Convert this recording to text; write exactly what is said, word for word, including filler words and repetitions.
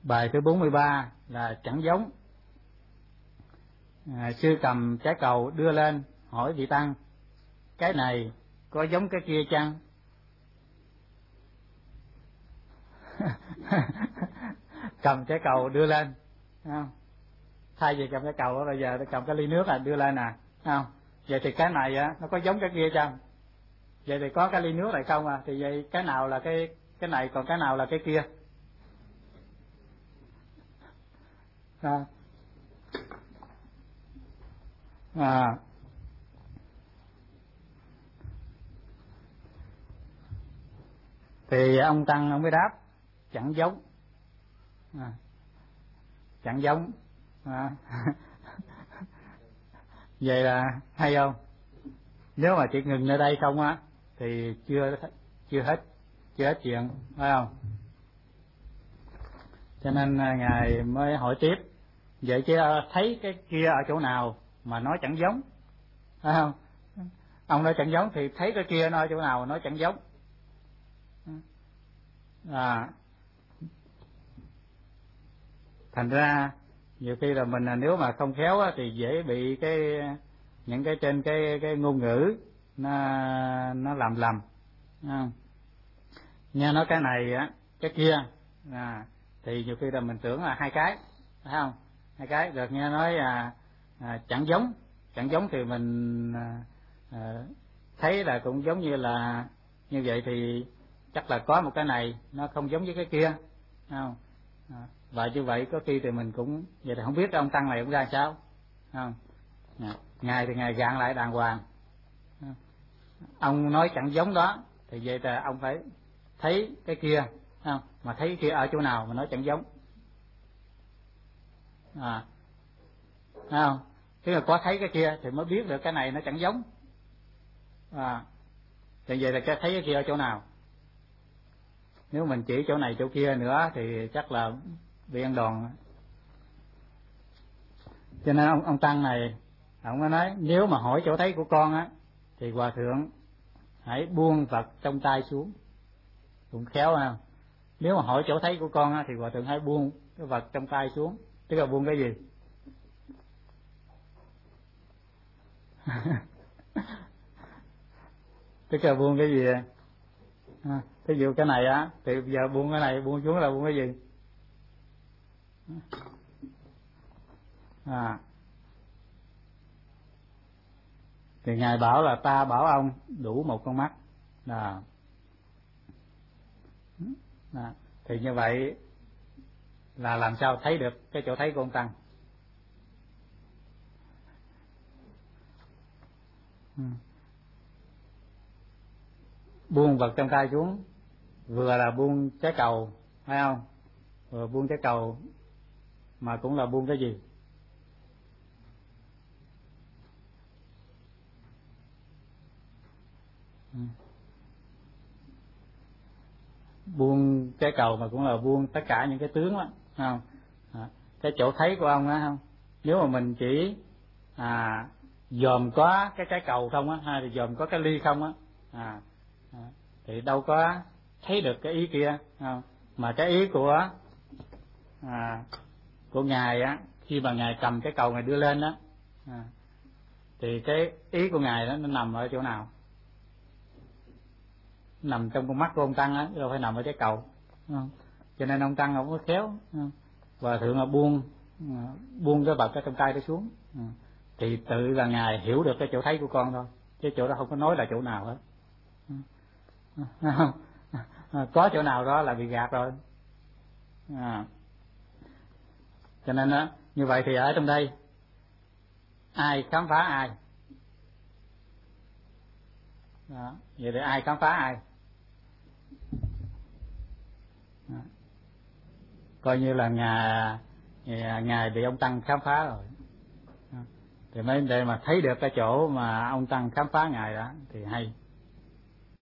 Bài thứ bốn mươi ba là chẳng giống. À, sư cầm trái cầu đưa lên hỏi vị tăng, cái này có giống cái kia chăng? Cầm trái cầu đưa lên, không? Thay vì cầm cái cầu bây giờ cầm cái ly nước là đưa lên nè, không? Vậy thì cái này á nó có giống cái kia chăng? Vậy thì có cái ly nước này không à? Thì vậy cái nào là cái cái này, còn cái nào là cái kia? À. À. Thì ông tăng ông mới đáp chẳng giống. À. Chẳng giống. À. Vậy là hay không? Nếu mà chỉ ngừng ở đây không á thì chưa chưa hết chưa hết chuyện, phải không? Cho nên ngài mới hỏi tiếp, vậy chứ thấy cái kia ở chỗ nào mà nói chẳng giống, phải không? Ông nói chẳng giống thì thấy cái kia nó ở chỗ nào mà nói chẳng giống. À, thành ra nhiều khi là mình nếu mà không khéo á, thì dễ bị cái những cái trên cái cái ngôn ngữ nó nó làm lầm. À, nghe nói cái này á cái kia, à, thì nhiều khi là mình tưởng là hai cái, phải không? Hai cái được nghe nói à, à, chẳng giống, chẳng giống thì mình à, à, thấy là cũng giống như là như vậy thì chắc là có một cái này nó không giống với cái kia, không? À, và như vậy có khi thì mình cũng vậy thì không biết ông tăng này cũng ra sao, không? À, ngài thì ngài gạn lại đàng hoàng, à, ông nói chẳng giống đó thì vậy là ông phải thấy cái kia, không? Mà thấy cái kia ở chỗ nào mà nói chẳng giống, à, không? Tức là có thấy cái kia thì mới biết được cái này nó chẳng giống, à, thì vậy là cái thấy cái kia ở chỗ nào. Nếu mình chỉ chỗ này chỗ kia nữa thì chắc là bị ăn đòn. Cho nên ông, ông tăng này ông có nói nếu mà hỏi chỗ thấy của con á thì hòa thượng hãy buông vật trong tay xuống, cũng khéo không? Nếu mà hỏi chỗ thấy của con á thì hòa thượng hãy buông cái vật trong tay xuống, tức là buông cái gì? Tức là buông cái gì? À, ví dụ cái này á thì giờ buông cái này, buông xuống là buông cái gì? À, thì ngài bảo là ta bảo ông đủ một con mắt, à, à, thì như vậy là làm sao thấy được cái chỗ thấy của ông tăng? Ừ. Buông vật trong tay xuống vừa là buông trái cầu, phải không? Vừa buông trái cầu mà cũng là buông cái gì? Ừ. Buông trái cầu mà cũng là buông tất cả những cái tướng đó, không? À, cái chỗ thấy của ông đó, không? Nếu mà mình chỉ à dòm có cái trái cầu không á, hay là dòm có cái ly không á, à, à thì đâu có thấy được cái ý kia, không? Mà cái ý của à của ngài á, khi mà ngài cầm cái cầu ngài đưa lên đó, à, thì cái ý của ngài đó nó nằm ở chỗ nào? Nằm trong con mắt của ông tăng á, đâu phải nằm ở cái cầu, không? Cho nên ông tăng ông có khéo, không? Và thượng là buông buông cái vật ở trong tay đó xuống, thì tự là ngài hiểu được cái chỗ thấy của con thôi, chứ chỗ đó không có nói là chỗ nào hết. Có chỗ nào đó là bị gạt rồi, à. Cho nên á như vậy thì ở trong đây ai khám phá ai? Đó. Vậy thì ai khám phá ai? Đó. Coi như là ngài ngài bị ông tăng khám phá rồi. Đó. Thì mới để mà thấy được cái chỗ mà ông tăng khám phá ngài đó thì hay.